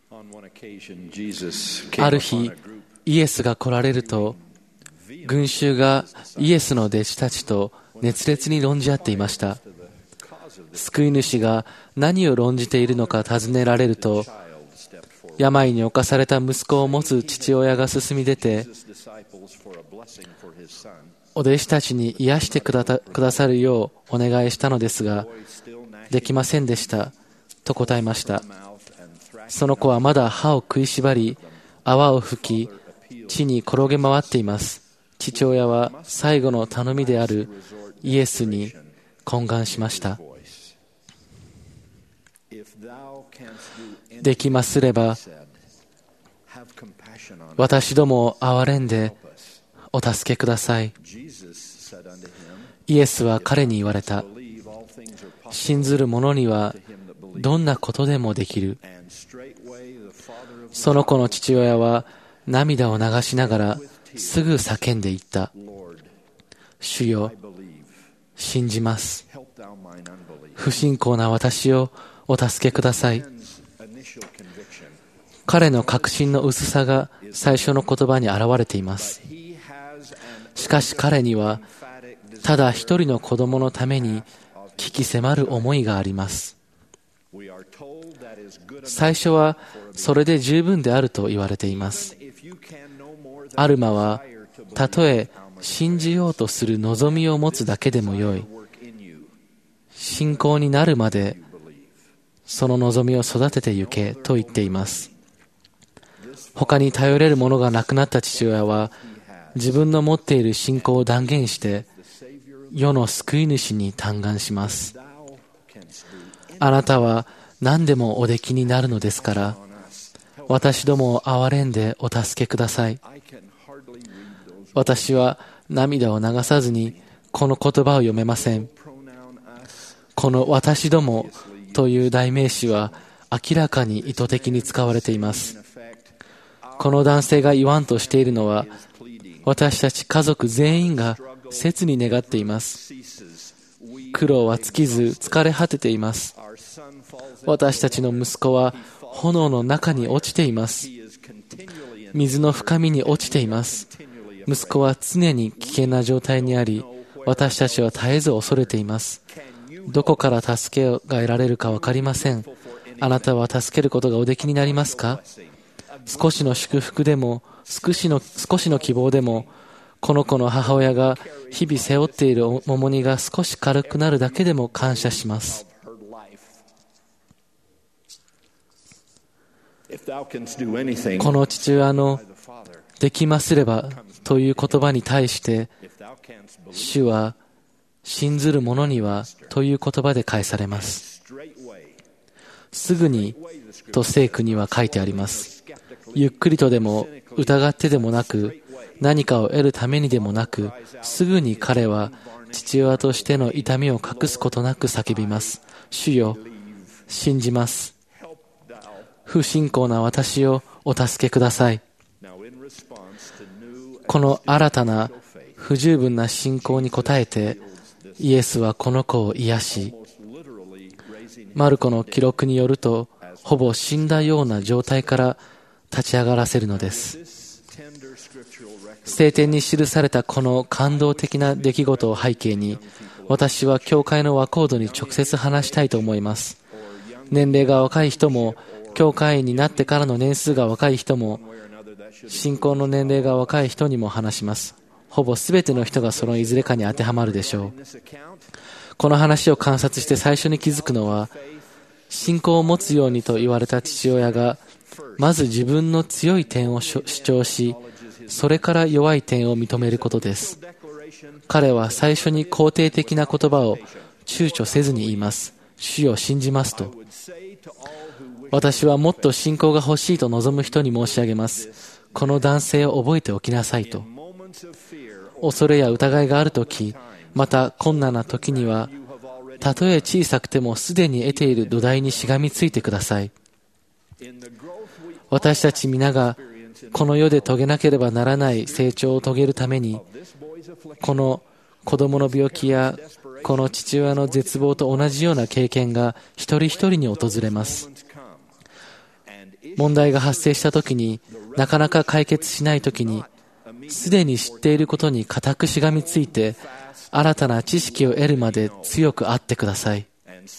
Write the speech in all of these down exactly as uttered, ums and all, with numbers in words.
ある日、イエスが来られると、群衆がイエスの弟子たちと熱烈に論じ合っていました。救い主が何を論じているのか尋ねられると、病に侵された息子を持つ父親が進み出て、お弟子たちに癒してくださるようお願いしたのですが、できませんでしたと答えました。その子はまだ歯を食いしばり、泡を吹き、地に転げ回っています。父親は最後の頼みであるイエスに懇願しました。できますれば、私どもを憐れんでお助けください。イエスは彼に言われた。信ずる者にはどんなことでもできる。その子の父親は涙を流しながらすぐ叫んでいった。主よ、信じます。不信仰な私をお助けください。彼の確信の薄さが最初の言葉に現れています。しかし彼にはただ一人の子供のために危機迫る思いがあります。最初はそれで十分であると言われています。アルマはたとえ信じようとする望みを持つだけでもよい。信仰になるまでその望みを育ててゆけと言っています。他に頼れるものがなくなった父親は自分の持っている信仰を断言して世の救い主に嘆願します。あなたは何でもおできになるのですから、私どもを憐れんでお助けください。私は涙を流さずにこの言葉を読めません。この私どもという代名詞は明らかに意図的に使われています。この男性が言わんとしているのは、私たち家族全員が切に願っています。苦労は尽きず疲れ果てています。私たちの息子は炎の中に落ちています。水の深みに落ちています。息子は常に危険な状態にあり、私たちは絶えず恐れています。どこから助けが得られるか分かりません。あなたは助けることがおできになりますか？少しの祝福でも、少しの、少しの希望でも、この子の母親が日々背負っている重荷が少し軽くなるだけでも感謝します。この父親のできますればという言葉に対して、主は信ずる者にはという言葉で返されます。すぐにと聖句には書いてあります。ゆっくりとでも疑ってでもなく、何かを得るためにでもなく、すぐに彼は父親としての痛みを隠すことなく叫びます。主よ、信じます。不信仰な私をお助けください。この新たな不十分な信仰に応えて、イエスはこの子を癒し、マルコの記録によると、ほぼ死んだような状態から立ち上がらせるのです。聖典に記されたこの感動的な出来事を背景に、私は教会の和コードに直接話したいと思います。年齢が若い人も、教会員になってからの年数が若い人も、信仰の年齢が若い人にも話します。ほぼすべての人がそのいずれかに当てはまるでしょう。この話を観察して最初に気づくのは、信仰を持つようにと言われた父親が、まず自分の強い点を主張し、それから弱い点を認めることです。彼は最初に肯定的な言葉を躊躇せずに言います。主を信じますと。私はもっと信仰が欲しいと望む人に申し上げます。この男性を覚えておきなさいと。恐れや疑いがあるとき、また困難なときには、たとえ小さくてもすでに得ている土台にしがみついてください。私たち皆がこの世で遂げなければならない成長を遂げるために、この子供の病気やこの父親の絶望と同じような経験が一人一人に訪れます。 問題が発生したときに、なかなか解決しないときに、すでに知っていることに固くしがみついて、新たな知識を得るまで強くあってください。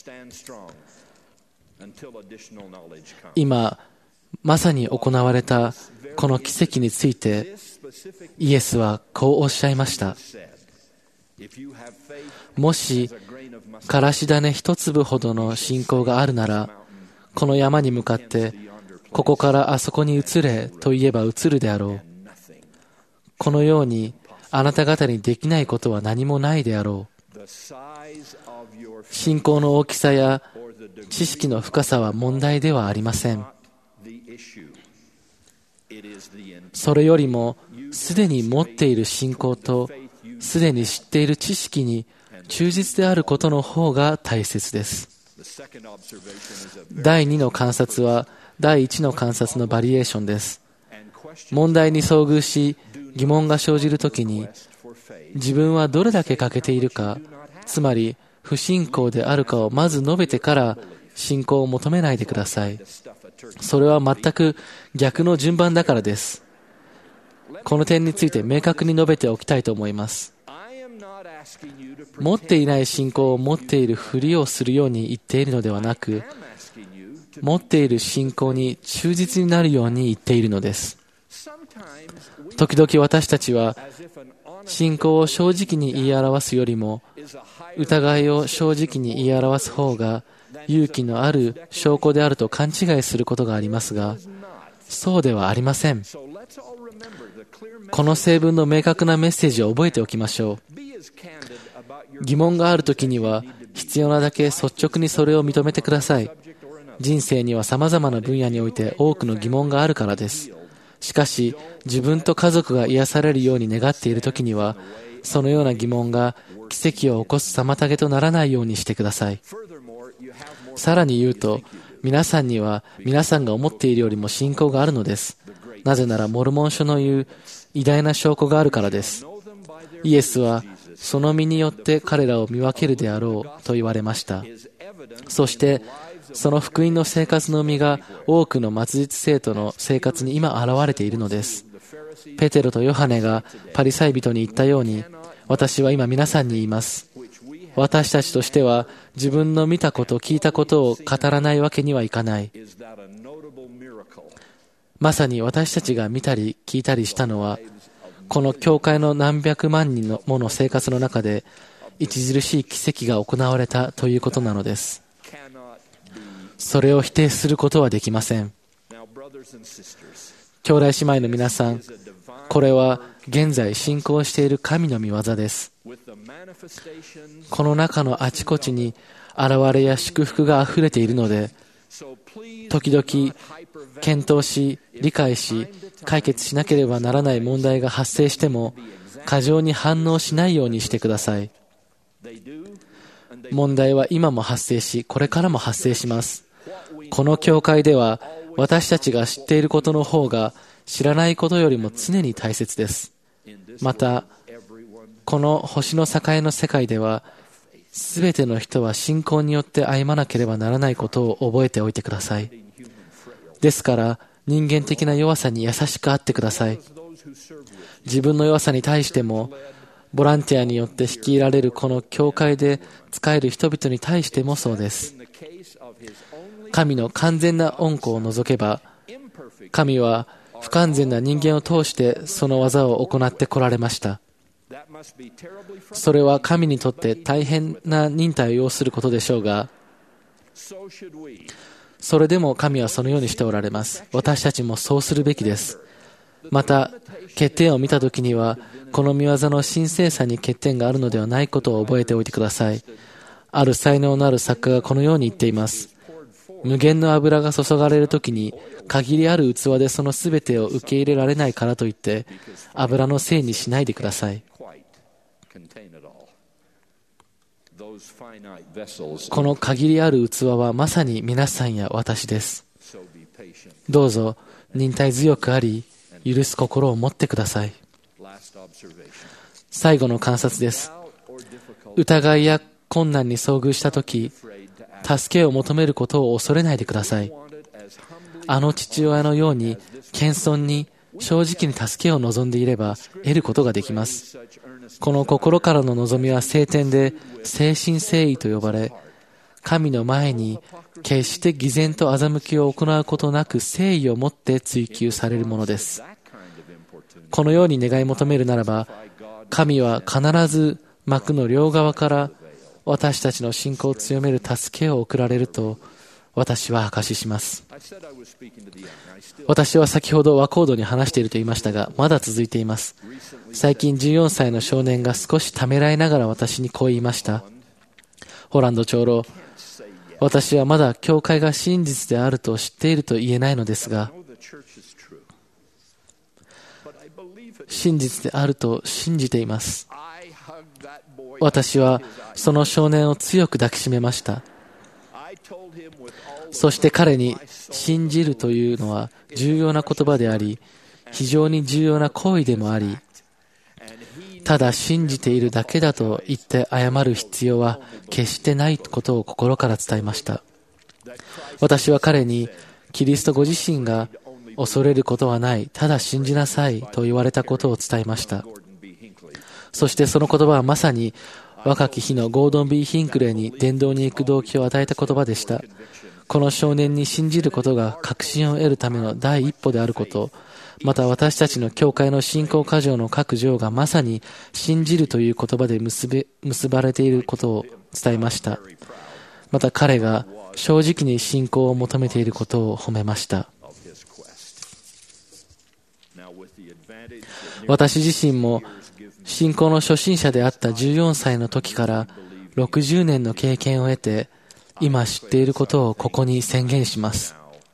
今、まさに行われたこの奇跡について、イエスはこうおっしゃいました。もし、からし種一粒ほどの信仰があるなら、この山に向かって、ここからあそこに移れと言えば移るであろう。このように、あなた方にできないことは何もないであろう。信仰の大きさや知識の深さは問題ではありません。それよりも、すでに持っている信仰と、すでに知っている知識に忠実であることの方が大切です。第二の観察は、第一の観察のバリエーションです。問題に遭遇し、疑問が生じるときに、自分はどれだけ欠けているか、つまり不信仰であるかをまず述べてから信仰を求めないでください。それは全く逆の順番だからです。この点について明確に述べておきたいと思います。持っていない信仰を持っているふりをするように言っているのではなく、持っている信仰に忠実になるように言っているのです。時々私たちは信仰を正直に言い表すよりも疑いを正直に言い表す方が勇気のある証拠であると勘違いすることがありますが、そうではありません。この成分の明確なメッセージを覚えておきましょう。疑問があるときには必要なだけ率直にそれを認めてください。人生には様々な分野において多くの疑問があるからです。しかし、自分と家族が癒されるように願っているときには、そのような疑問が奇跡を起こす妨げとならないようにしてください。さらに言うと、皆さんには皆さんが思っているよりも信仰があるのです。なぜなら、モルモン書の言う偉大な証拠があるからです。イエスは、その身によって彼らを見分けるであろうと言われました。そして、その福音の生活の実が多くの末日生徒の生活に今現れているのです。ペテロとヨハネがパリサイ人に言ったように、私は今皆さんに言います。私たちとしては自分の見たこと、聞いたことを語らないわけにはいかない。まさに私たちが見たり聞いたりしたのは、この教会の何百万人のもの生活の中で著しい奇跡が行われたということなのです。それを否定することはできません。兄弟姉妹の皆さん、これは現在進行している神の御業です。この中のあちこちに現れや祝福があふれているので、時々検討し、理解し、解決しなければならない問題が発生しても、過剰に反応しないようにしてください。問題は今も発生し、これからも発生します。この教会では、私たちが知っていることの方が、知らないことよりも常に大切です。また、この星の境の世界では、すべての人は信仰によって歩まなければならないことを覚えておいてください。ですから、人間的な弱さに優しくあってください。自分の弱さに対しても、ボランティアによって率いられるこの教会で仕える人々に対してもそうです。神の完全な恩子を除けば、神は不完全な人間を通してその技を行ってこられました。それは神にとって大変な忍耐を要することでしょうが、それでも神はそのようにしておられます。私たちもそうするべきです。また、欠点を見たときには、この御業の神聖さに欠点があるのではないことを覚えておいてください。ある才能のある作家がこのように言っています。無限の油が注がれるときに、限りある器でそのすべてを受け入れられないからといって、油のせいにしないでください。この限りある器はまさに皆さんや私です。どうぞ忍耐強くあり、許す心を持ってください。最後の観察です。疑いや困難に遭遇したとき、助けを求めることを恐れないでください。 あの父親のように謙遜に正直に助けを望んでいれば得ることができます。この心からの望みは聖典で誠心誠意と呼ばれ、神の前に決して偽善と欺きを行うことなく誠意を持って追求されるものです。このように願い求めるならば、神は必ず幕の両側から私たちの信仰を強める助けを送られると私は証しします。私は先ほどワコードに話していると言いましたが、まだ続いています。最近じゅうよんさいの少年が少しためらいながら私にこう言いました。ホランド長老、私はまだ教会が真実であると知っていると言えないのですが、真実であると信じています。私はその少年を強く抱きしめました。そして彼に信じるというのは重要な言葉であり、非常に重要な行為でもあり、ただ信じているだけだと言って謝る必要は決してないことを心から伝えました。私は彼にキリストご自身が恐れることはない、ただ信じなさいと言われたことを伝えました。そしてその言葉はまさに若き日のゴードン・ビー・ヒンクレーに伝道に行く動機を与えた言葉でした。この少年に信じることが確信を得るための第一歩であること、また私たちの教会の信仰箇条の各条がまさに信じるという言葉で結べ、結ばれていることを伝えました。また彼が正直に信仰を求めていることを褒めました。私自身も信仰の初心者であったじゅうよんさいの時からろくじゅうねんの経験を得て、今知っていることをここに宣言します。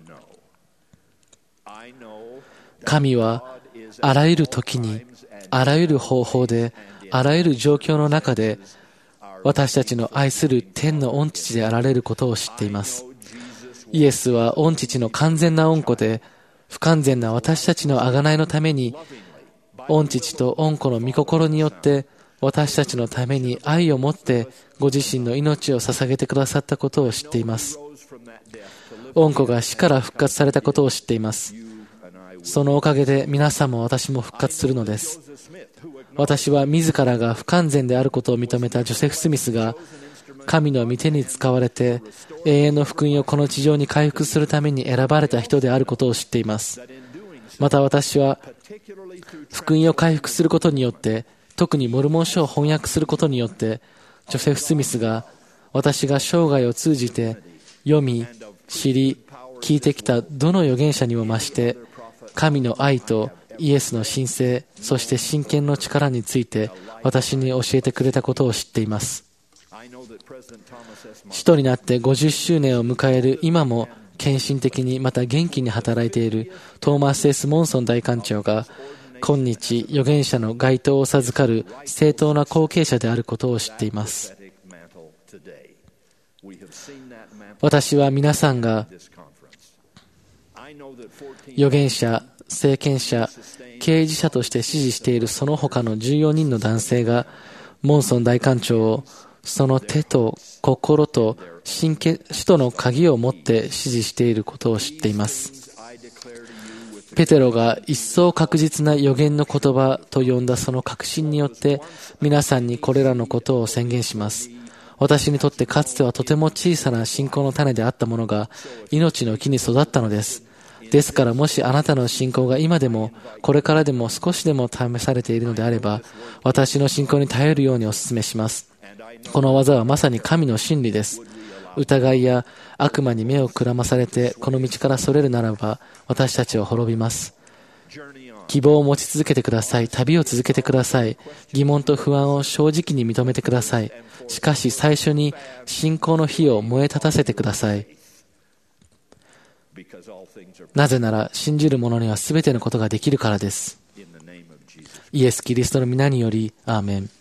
神はあらゆる時に、あらゆる方法で、あらゆる状況の中で、私たちの愛する天の御父であられることを知っています。イエスは御父の完全な御子で、不完全な私たちの贖いのために、御父と御子の御心によって、私たちのために愛を持ってご自身の命を捧げてくださったことを知っています。御子が死から復活されたことを知っています。そのおかげで皆さんも私も復活するのです。私は自らが不完全であることを認めたジョセフ・スミスが神の御手に使われて永遠の福音をこの地上に回復するために選ばれた人であることを知っています。また私は福音を回復することによって、特にモルモン書を翻訳することによって、ジョセフ・スミスが私が生涯を通じて読み、知り、聞いてきたどの預言者にも増して、神の愛とイエスの神聖、そして真剣の力について私に教えてくれたことを知っています。使徒になってごじゅっしゅうねんを迎える今も献身的にまた元気に働いているトーマス・エス・モンソン大官長が今日預言者の該当を授かる正当な後継者であることを知っています。私は皆さんが預言者、聖権者、刑事者として支持しているその他のじゅうよにんの男性がモンソン大官長をその手と心と神経使徒の鍵を持って支持していることを知っています。ペテロが一層確実な預言の言葉と呼んだその確信によって皆さんにこれらのことを宣言します。私にとってかつてはとても小さな信仰の種であったものが命の木に育ったのです。ですからもしあなたの信仰が今でもこれからでも少しでも試されているのであれば、私の信仰に頼るようにお勧めします。この技はまさに神の真理です。疑いや悪魔に目をくらまされてこの道からそれるならば私たちは滅びます。希望を持ち続けてください。旅を続けてください。疑問と不安を正直に認めてください。しかし最初に信仰の火を燃え立たせてください。なぜなら信じる者には全てのことができるからです。イエス・キリストの皆によりアーメン。